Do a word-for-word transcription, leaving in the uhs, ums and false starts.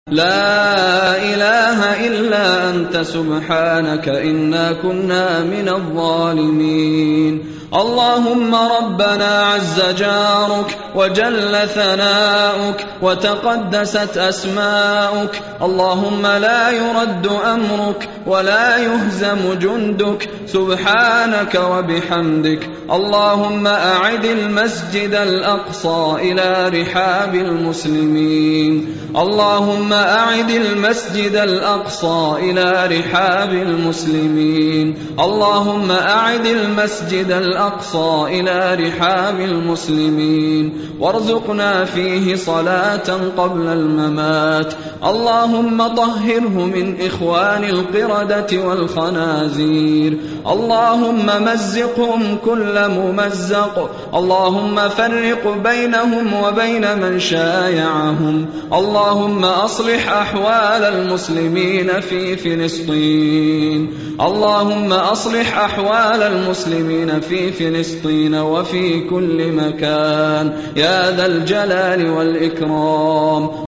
لا إله إلا أنت سبحانك إنا كنا من الظالمين. اللهم ربنا عز جارك وجل ثناؤك وتقدست أسماؤك، اللهم لا يرد أمرك ولا يهزم جندك سبحانك وبحمدك. اللهم أعد المسجد الأقصى إلى رحاب المسلمين. اللهم أعد المسجد الأقصى إلى رحاب المسلمين. اللهم أعد المسجد الأقصى إلى رحاب المسلمين وارزقنا فيه صلاة قبل الممات. اللهم طهره من إخوان القردة والخنازير. اللهم مزقهم كل ممزق. اللهم فرق بينهم وبين من شايعهم. اللهم أصلح أحوال المسلمين في فلسطين. اللهم أصلح أحوال المسلمين في فلسطين وفي كل مكان يا ذا الجلال والإكرام.